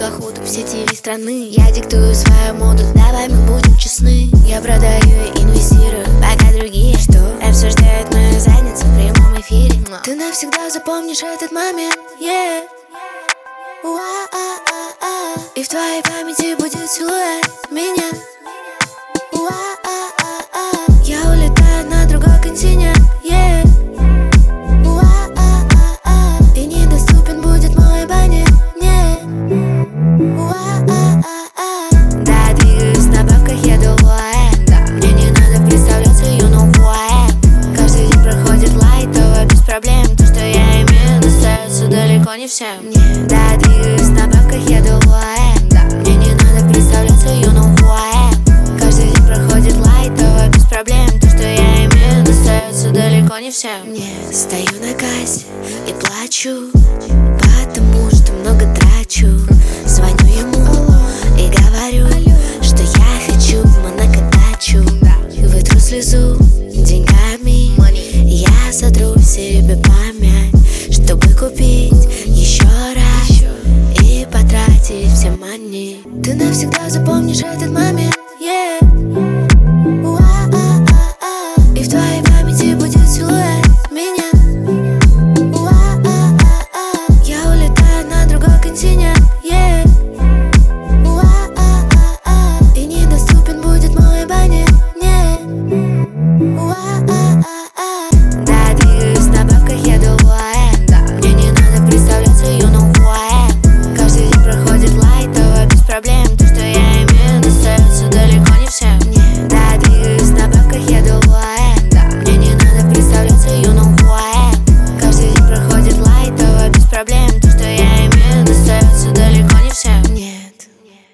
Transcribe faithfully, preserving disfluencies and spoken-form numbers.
охоту в сети страны. Я диктую свою моду, давай мы будем честны. Я продаю и инвестирую, пока другие что обсуждают мою задницу в прямом эфире. Ты навсегда запомнишь этот момент, yeah. Уа-а-а-а. И в твоей памяти будет силуэт меня. Уа-а-а-а. Я улетаю на другой континент, yeah. Уа-а-а-а. И недоступен будет мой абонент, нет. Уа-а-а-а. Да, двигаюсь на бабках, еду в ОАЭ, да. Мне не надо представляться, you know who I am. Каждый день проходит лайтово, без проблем. То, что я имею, достается далеко не всем, нет. Да, двигаюсь на бабках, еду в ОАЭ, да. Мне не надо представляться, you know who I am. Каждый день проходит лайтово, без проблем. То, что я имею, достается далеко не всем, нет. Стою на кассе и плачу, потому что много трачу. Звоню ему и говорю, что я хочу в Монако-дачу. Вытру слезу деньгами, я сотру себе память, чтобы купить еще раз и потратить все мани. Ты навсегда запомнишь этот момент.